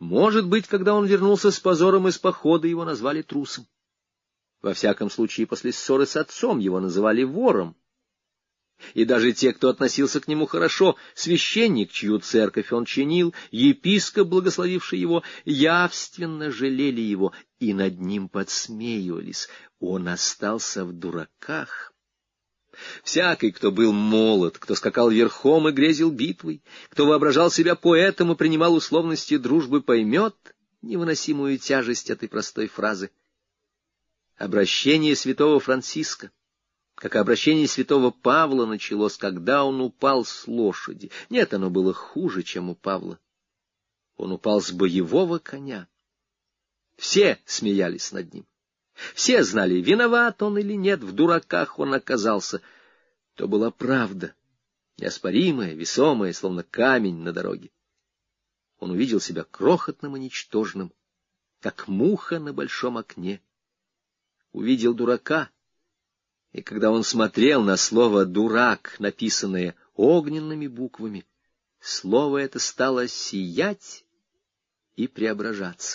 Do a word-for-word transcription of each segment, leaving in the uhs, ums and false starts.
Может быть, когда он вернулся с позором из похода, его назвали трусом. Во всяком случае, после ссоры с отцом его называли вором. И даже те, кто относился к нему хорошо, священник, чью церковь он чинил, епископ, благословивший его, явственно жалели его и над ним подсмеивались. Он остался в дураках. Всякий, кто был молод, кто скакал верхом и грезил битвой, кто воображал себя поэтом и принимал условности дружбы, поймет невыносимую тяжесть этой простой фразы. Обращение святого Франциска, как и обращение святого Павла, началось, когда он упал с лошади. Нет, оно было хуже, чем у Павла. Он упал с боевого коня. Все смеялись над ним. Все знали, виноват он или нет, в дураках он оказался. То была правда, неоспоримая, весомая, словно камень на дороге. Он увидел себя крохотным и ничтожным, как муха на большом окне. Увидел дурака, и когда он смотрел на слово «дурак», написанное огненными буквами, слово это стало сиять и преображаться.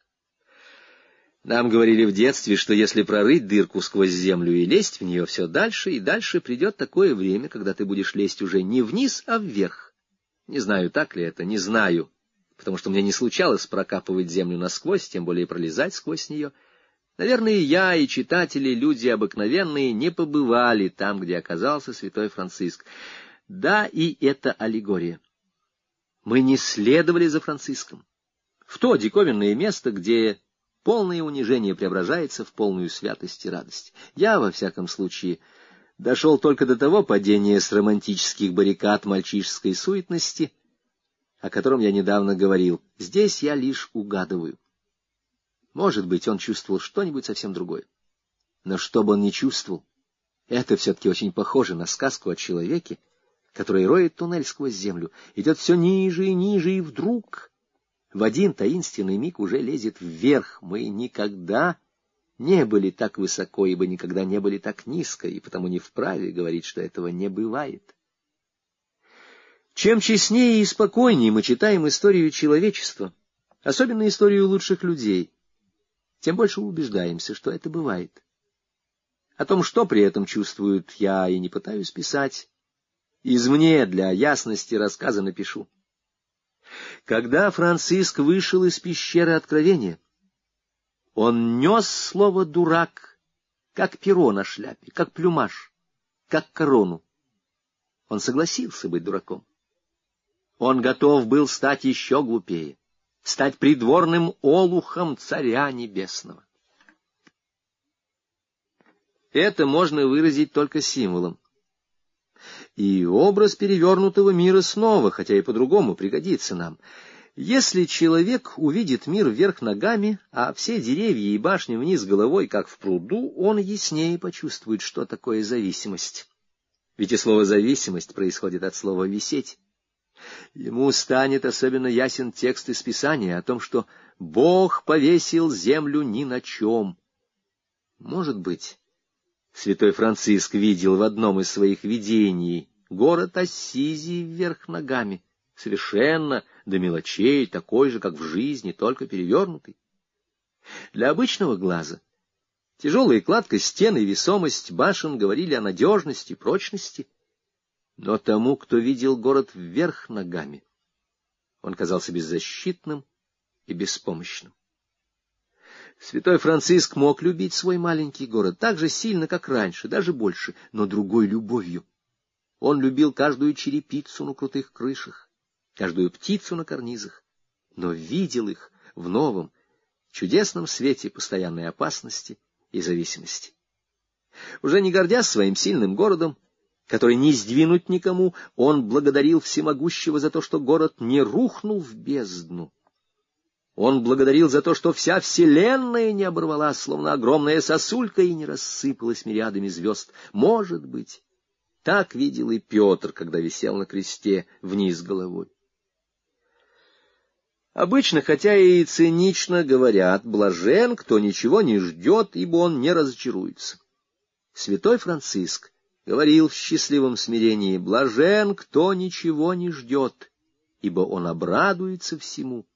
Нам говорили в детстве, что если прорыть дырку сквозь землю и лезть в нее все дальше и дальше, придет такое время, когда ты будешь лезть уже не вниз, а вверх. Не знаю, так ли это, не знаю, потому что мне не случалось прокапывать землю насквозь, тем более пролезать сквозь нее. Наверное, я и читатели, люди обыкновенные, не побывали там, где оказался святой Франциск. Да, и это аллегория. Мы не следовали за Франциском в то диковинное место, где полное унижение преображается в полную святость и радость. Я, во всяком случае, дошел только до того падения с романтических баррикад мальчишеской суетности, о котором я недавно говорил. Здесь я лишь угадываю. Может быть, он чувствовал что-нибудь совсем другое. Но что бы он ни чувствовал, это все-таки очень похоже на сказку о человеке, который роет туннель сквозь землю, идет все ниже и ниже, и вдруг в один таинственный миг уже лезет вверх. Мы никогда не были так высоко, ибо никогда не были так низко, и потому не вправе говорить, что этого не бывает. Чем честнее и спокойнее мы читаем историю человечества, особенно историю лучших людей, тем больше убеждаемся, что это бывает. О том, что при этом чувствуют, я и не пытаюсь писать. Извне для ясности рассказа напишу. Когда Франциск вышел из пещеры Откровения, он нес слово «дурак», как перо на шляпе, как плюмаж, как корону. Он согласился быть дураком. Он готов был стать еще глупее, стать придворным олухом Царя Небесного. Это можно выразить только символом. И образ перевернутого мира снова, хотя и по-другому, пригодится нам. Если человек увидит мир вверх ногами, а все деревья и башни вниз головой, как в пруду, он яснее почувствует, что такое зависимость. Ведь и слово «зависимость» происходит от слова «висеть». Ему станет особенно ясен текст из Писания о том, что Бог повесил землю ни на чем. Может быть, святой Франциск видел в одном из своих видений город Ассизии вверх ногами, совершенно до мелочей, такой же, как в жизни, только перевернутый. Для обычного глаза тяжелая кладка стен и весомость башен говорили о надежности, прочности, но тому, кто видел город вверх ногами, он казался беззащитным и беспомощным. Святой Франциск мог любить свой маленький город так же сильно, как раньше, даже больше, но другой любовью. Он любил каждую черепицу на крутых крышах, каждую птицу на карнизах, но видел их в новом, чудесном свете постоянной опасности и зависимости. Уже не гордясь своим сильным городом, который не сдвинуть никому, он благодарил всемогущего за то, что город не рухнул в бездну. Он благодарил за то, что вся вселенная не оборвалась, словно огромная сосулька, и не рассыпалась мириадами звезд. Может быть, так видел и Петр, когда висел на кресте вниз головой. Обычно, хотя и цинично, говорят: блажен, кто ничего не ждет, ибо он не разочаруется. Святой Франциск говорил в счастливом смирении: блажен, кто ничего не ждет, ибо он обрадуется всему.